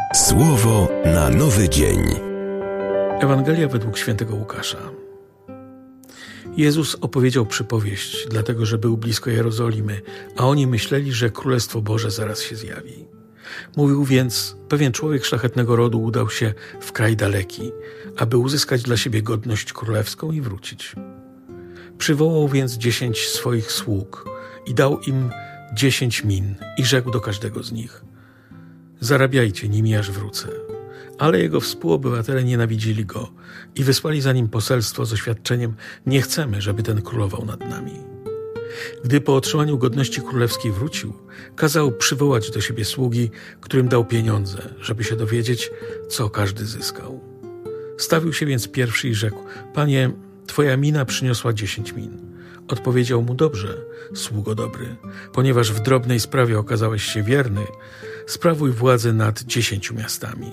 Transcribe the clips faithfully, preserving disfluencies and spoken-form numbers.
Słowo na nowy dzień. Ewangelia według świętego Łukasza. Jezus opowiedział przypowieść, dlatego że był blisko Jerozolimy, a oni myśleli, że Królestwo Boże zaraz się zjawi. Mówił więc, pewien człowiek szlachetnego rodu udał się w kraj daleki, aby uzyskać dla siebie godność królewską i wrócić. Przywołał więc dziesięć swoich sług i dał im dziesięć min i rzekł do każdego z nich: zarabiajcie nimi, aż wrócę. Ale jego współobywatele nienawidzili go i wysłali za nim poselstwo z oświadczeniem: nie chcemy, żeby ten królował nad nami. Gdy po otrzymaniu godności królewskiej wrócił, kazał przywołać do siebie sługi, którym dał pieniądze, żeby się dowiedzieć, co każdy zyskał. Stawił się więc pierwszy i rzekł: panie, twoja mina przyniosła dziesięć min. Odpowiedział mu: dobrze, sługo dobry, ponieważ w drobnej sprawie okazałeś się wierny, sprawuj władzę nad dziesięciu miastami.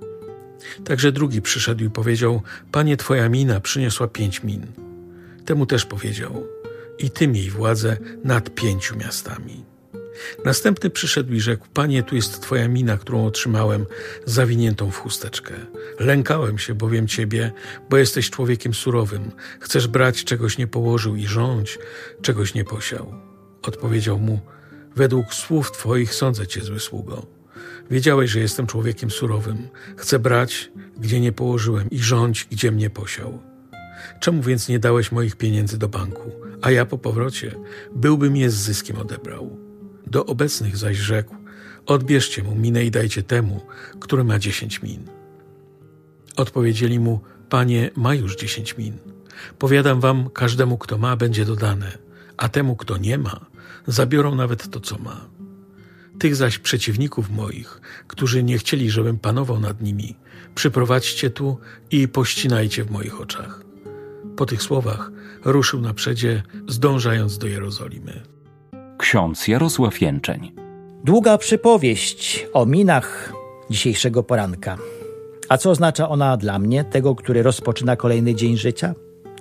Także drugi przyszedł i powiedział: panie, twoja mina przyniosła pięć min. Temu też powiedział: i ty miej władzę nad pięciu miastami. Następny przyszedł i rzekł: panie, tu jest twoja mina, którą otrzymałem zawiniętą w chusteczkę. Lękałem się bowiem ciebie, bo jesteś człowiekiem surowym. Chcesz brać, czegoś nie położył, i rządź, czegoś nie posiał. Odpowiedział mu: według słów twoich sądzę cię, zły sługo. Wiedziałeś, że jestem człowiekiem surowym. Chcę brać, gdzie nie położyłem, i rządź, gdzie mnie posiał. Czemu więc nie dałeś moich pieniędzy do banku, a ja po powrocie byłbym je z zyskiem odebrał? Do obecnych zaś rzekł: odbierzcie mu minę i dajcie temu, który ma dziesięć min. Odpowiedzieli mu: panie, ma już dziesięć min. Powiadam wam, każdemu, kto ma, będzie dodane, a temu, kto nie ma, zabiorą nawet to, co ma. Tych zaś przeciwników moich, którzy nie chcieli, żebym panował nad nimi, przyprowadźcie tu i pościnajcie w moich oczach. Po tych słowach ruszył naprzedzie, zdążając do Jerozolimy. Ksiądz Jarosław Jęczeń. Długa przypowieść o minach dzisiejszego poranka. A co oznacza ona dla mnie, tego, który rozpoczyna kolejny dzień życia?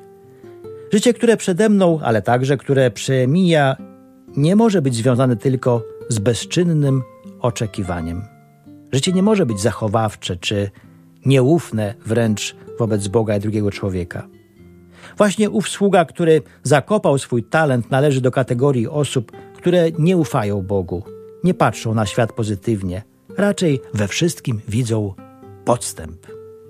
Życie, które przede mną, ale także które przemija, nie może być związane tylko z bezczynnym oczekiwaniem. Życie nie może być zachowawcze czy nieufne wręcz wobec Boga i drugiego człowieka. Właśnie ów sługa, który zakopał swój talent, należy do kategorii osób, które nie ufają Bogu, nie patrzą na świat pozytywnie, raczej we wszystkim widzą podstęp.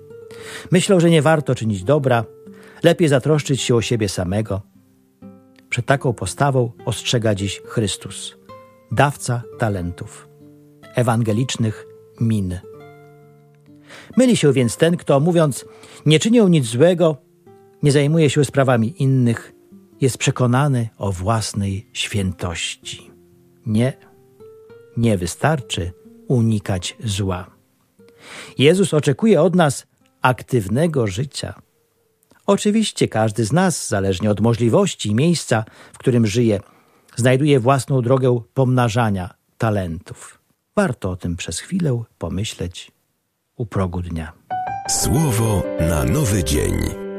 Myślą, że nie warto czynić dobra, lepiej zatroszczyć się o siebie samego. Przed taką postawą ostrzega dziś Chrystus, dawca talentów, ewangelicznych min. Myli się więc ten, kto, mówiąc: nie czynią nic złego, nie zajmuje się sprawami innych, jest przekonany o własnej świętości. Nie, nie wystarczy unikać zła. Jezus oczekuje od nas aktywnego życia. Oczywiście każdy z nas, zależnie od możliwości i miejsca, w którym żyje, znajduje własną drogę pomnażania talentów. Warto o tym przez chwilę pomyśleć u progu dnia. Słowo na nowy dzień.